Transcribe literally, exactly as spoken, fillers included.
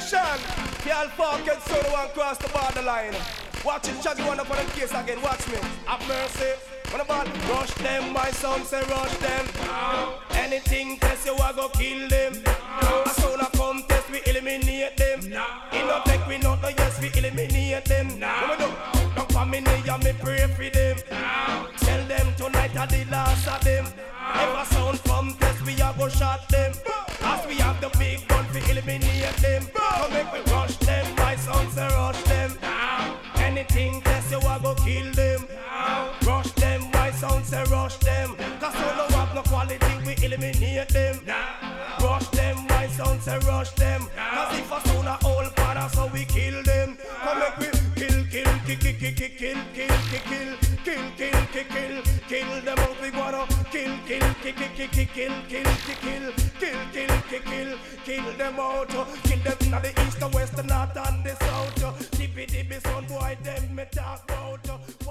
Mission. The Alpha get so the one cross the borderline. Watch it, Shaggy one up on the case again. Watch me. Have mercy. When the ball rush them, my son say rush them. Anything test you, I go kill them. As soon as come test, we eliminate them. In no tech, we not no yes, we eliminate them. What we do? Don't come in here, me pray for them. Tell them tonight are the last of them. If a sound come test, we a go shot them. As we have the big gun, we eliminate them. Come make we rush them, my son say rush them. Anything test you, I go kill them. Rush them, my son say rush them. Cause all no have no quality, we eliminate them. Rush them, my son say rush them. Cause if a sound a old father, so we kill them. Come make we kill, kill, kill, kill, kill, kill, kill, kill, kill, kill, kill, kill, kill them out, we wanna kill, kill, kill, kill, kill, kill, kill, kill, kill, kill, kill, kill, kill, kill them out. Kill them in the east, the west, the north and the south. Dibby dibby son boy, them me talk about.